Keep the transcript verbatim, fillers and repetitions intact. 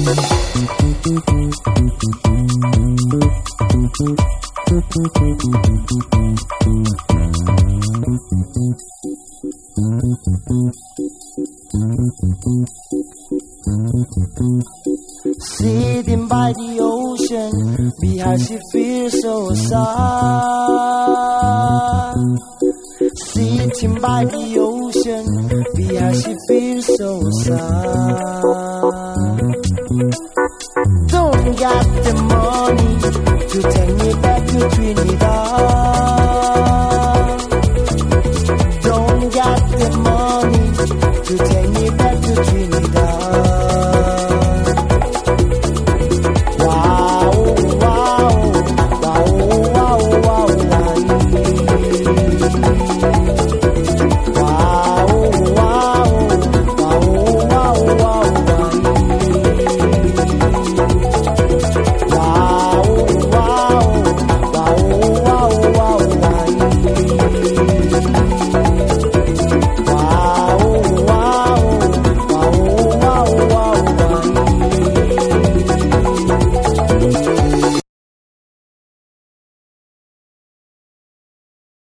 Sitting by the ocean, behind she feels so sad. Sitting by the ocean, behind she feels so sad.